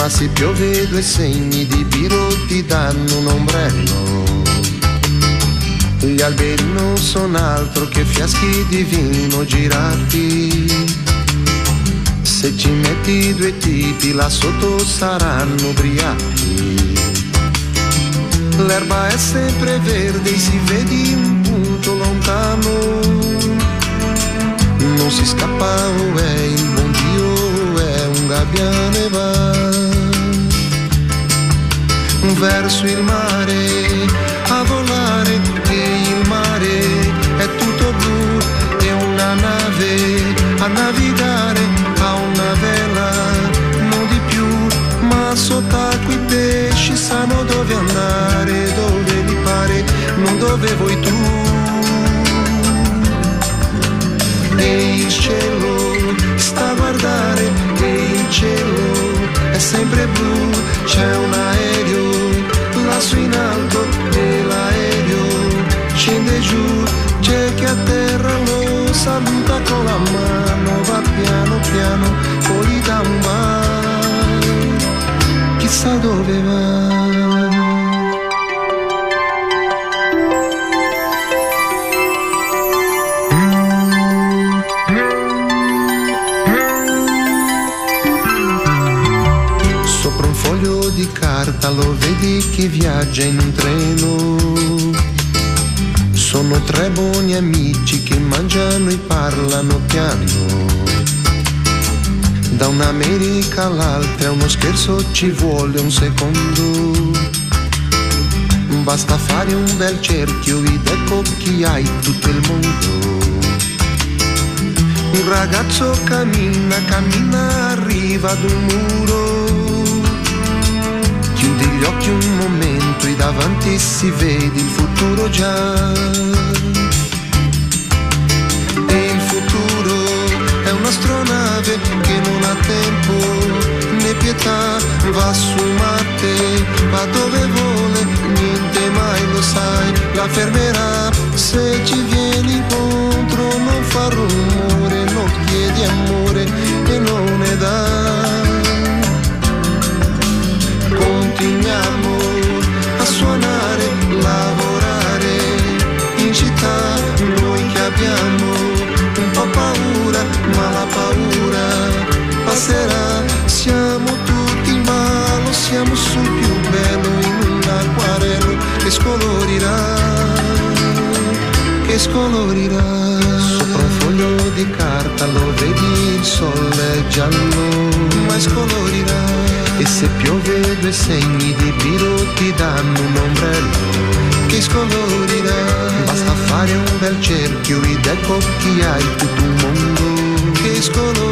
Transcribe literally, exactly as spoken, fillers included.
Ma se piove due segni di biro ti danno un ombrello. Gli alberi non sono altro che fiaschi di vino girati. Se ci metti due tipi là sotto saranno ubriachi. L'erba è sempre verde, si vede un punto lontano. Non si scappa, oh, è il buon Dio, è un gabbiano va verso il mare a volare, e il mare è tutto blu, e una nave a navigare a una vela, non di più, ma sott'acqua i pesci sanno dove andare, dove li pare, non dove vuoi tu. E il cielo sta a guardare, e il cielo è sempre blu, c'è un aereo lassù in alto e l'aereo scende giù, c'è che a terra lo saluta con la mano, va piano piano, poi gli dà un bacio, chissà dove va. Di carta lo vedi che viaggia in un treno. Sono tre buoni amici che mangiano e parlano piano. Da un'America all'altra uno scherzo ci vuole un secondo. Basta fare un bel cerchio ed ecco chi hai tutto il mondo. Un ragazzo cammina, cammina, arriva ad un muro. Chiudi gli occhi un momento e davanti si vede il futuro già. E il futuro è un'astronave che non ha tempo né pietà, va su Marte, va dove vuole, niente mai lo sai, la fermerà. Se ci vieni incontro non fa rumore, non chiedi amore e non ne dà. Continuiamo a suonare, lavorare in città, noi che abbiamo un po' paura, ma la paura passerà. Siamo tutti in ballo, siamo sul più bello, in un acquarello che scolorirà, che scolorirà. Sopra un foglio di carta lo vedi, il sole è giallo, ma scolorirà. E se piove due segni di biro ti danno un ombrello che scolorirà. Basta fare un bel cerchio ed ecco chi hai tutto un mondo che scolorirà.